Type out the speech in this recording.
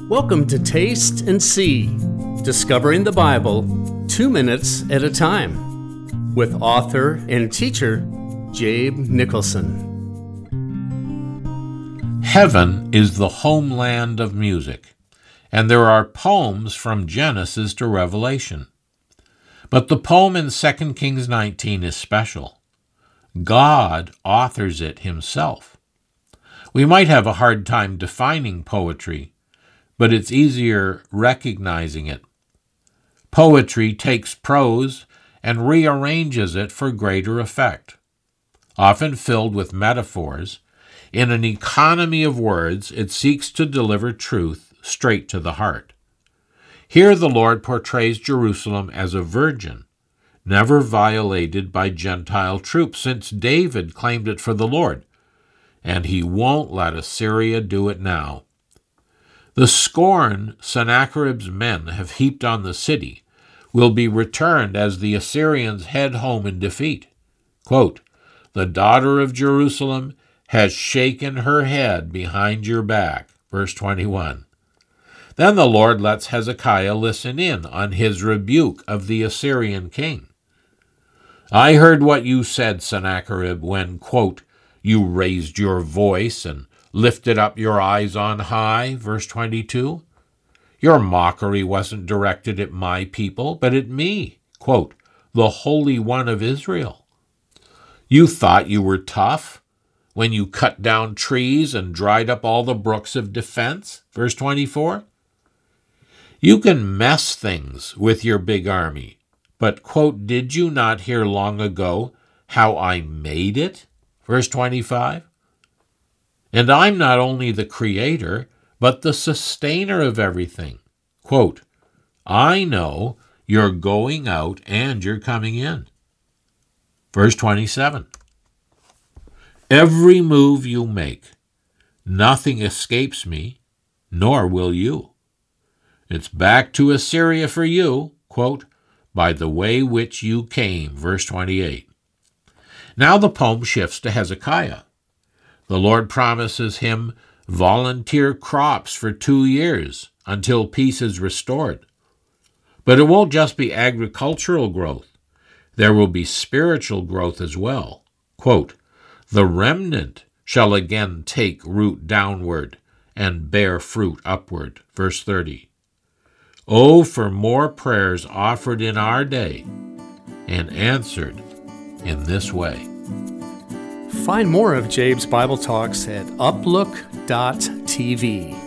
Welcome to Taste and See, discovering the Bible 2 minutes at a time, with author and teacher Jabe Nicholson. Heaven is the homeland of music, and there are poems from Genesis to Revelation. But the poem in 2 Kings 19 is special. God authors it himself. We might have a hard time defining poetry, but it's easier recognizing it. Poetry takes prose and rearranges it for greater effect. Often filled with metaphors, in an economy of words, it seeks to deliver truth straight to the heart. Here the Lord portrays Jerusalem as a virgin, never violated by Gentile troops, since David claimed it for the Lord, and he won't let Assyria do it now. The scorn Sennacherib's men have heaped on the city will be returned as the Assyrians head home in defeat. Quote, "The daughter of Jerusalem has shaken her head behind your back." Verse 21. Then the Lord lets Hezekiah listen in on his rebuke of the Assyrian king. "I heard what you said, Sennacherib, when, quote, you raised your voice and lifted up your eyes on high." Verse 22. "Your mockery wasn't directed at my people, but at me, quote, the Holy One of Israel. You thought you were tough when you cut down trees and dried up all the brooks of defense." Verse 24. "You can mess things with your big army, but, quote, did you not hear long ago how I made it?" Verse 25. "And I'm not only the creator, but the sustainer of everything. Quote, I know you're going out and you're coming in." Verse 27. "Every move you make, nothing escapes me, nor will you. It's back to Assyria for you, quote, by the way which you came." Verse 28. Now the poem shifts to Hezekiah. The Lord promises him volunteer crops for 2 years until peace is restored. But it won't just be agricultural growth. There will be spiritual growth as well. Quote, "The remnant shall again take root downward and bear fruit upward." Verse 30. Oh, for more prayers offered in our day and answered in this way. Find more of Jabe's Bible Talks at uplook.tv.